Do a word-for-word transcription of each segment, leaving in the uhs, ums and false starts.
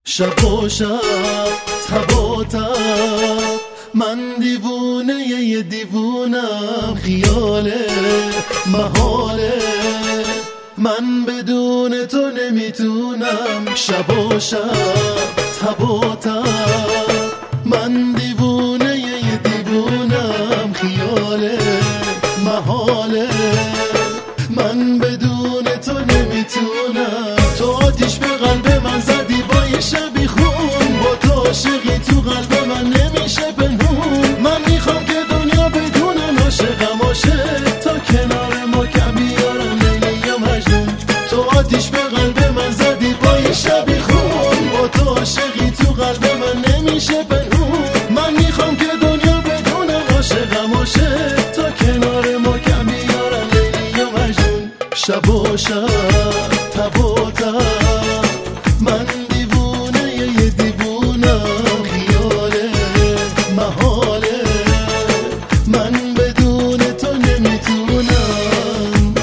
شب و شب تب و تب من دیوونه یه دیوونم، خیاله محاله من بدون تو نمیتونم. شب و شب تب و تب من دیوونه یه دیوونم، خیاله محاله من بدون تو نمیتونم. تو آتیش به قلب من زدی با یه شبی خون، با تو عاشقی تو قلب من نمیشه پنهون. من میخوام که دنیا بدونن عاشقم عاشق، تا کنار ما کم بیارن لیلی یا مجنون. تو آتیش به قلب من زدی با یه شبی خون، با تو عاشقی تو قلب من نمیشه پنهون. من میخوام که دنیا بدونن عاشقم عاشق، تا کنار ما کم بیارن لیلی یا مجنون. شب و شب تب و تب من دیوونه یه دیوونم، خیاله محاله من بدون تو نمیتونم.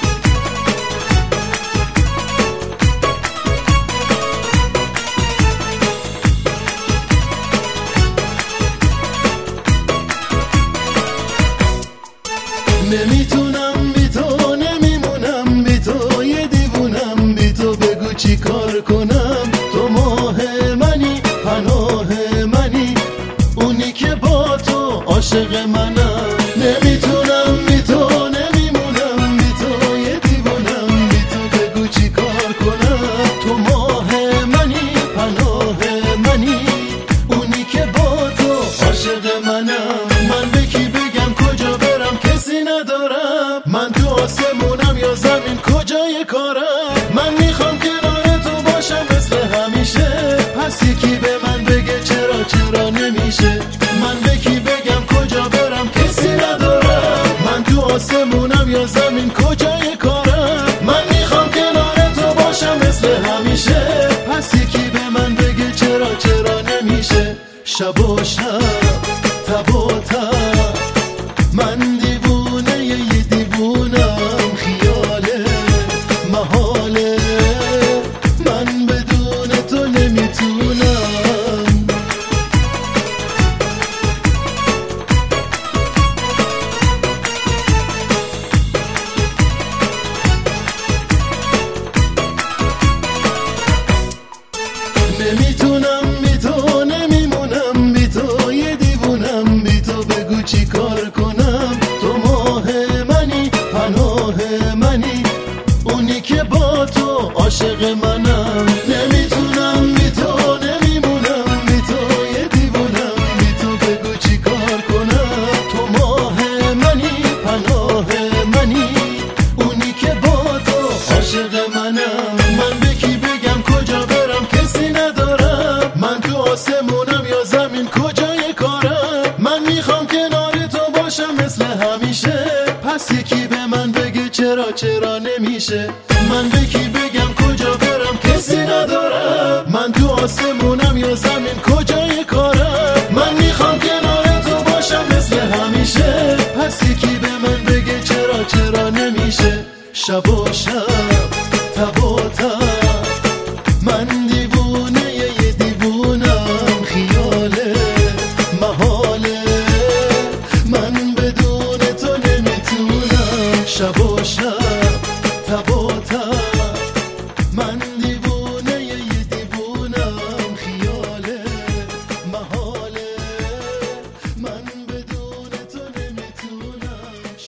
نمیتونم بی تو، نمیمونم بی تو، یه دیوونم بی تو. بگو چی کار کنم؟ تو ماه منی، پناه منی، اونی که با تو عاشق منم. نمیتونم بی تو، نمیمونم بی تو، یه دیوونم بی تو. بگو چی کار کنم؟ تو ماه منی، پناه منی، اونی که با تو عاشق منم. من به کی بگم کجا برم؟ کسی ندارم. من تو آسمونم یا زمین، کجای کارم؟ من میخوام کنار تو باشم مثل همیشه، پس یکی به من بگه چرا چرا نمیشه. من به کی بگم کجا برم؟ کسی ندارم. من تو آسمونم یا زمین، کجای کارم؟ من میخوام کنار تو باشم مثل همیشه، پس یکی به من بگه چرا چرا نمیشه. شب و شب تب و تب من دیوونه یه دیوونم، خیاله محاله من بدون تو نمیتونم. نمیتونم بی تو، نمیمونم بی تو، یه دیوونم بی تو. بگو چی کار کنم؟ تو ماه منی، پناه منی، اونی که با تو عاشق منم. نمیتونم بی تو، نمیمونم بی تو، یه دیوونم بی تو. بگو چی کار کنم؟ تو ماه منی، پناه منی، اونی که با تو عاشق منم. من به کی بگم کجا برم؟ کسی ندارم. من تو آسمونم یا زمین، کجای کارم؟ من میخوام کنار تو باشم مثل همیشه، پس یکی به من بگه چرا چرا نمیشه. من به کی بگم کجا برم؟ کسی ندارم. من تو آسمونم یا زمین، کجای کارم؟ من میخوام کنار تو باشم مثل همیشه، پس یکی به من بگه چرا چرا نمیشه. شب و شب تب و تب من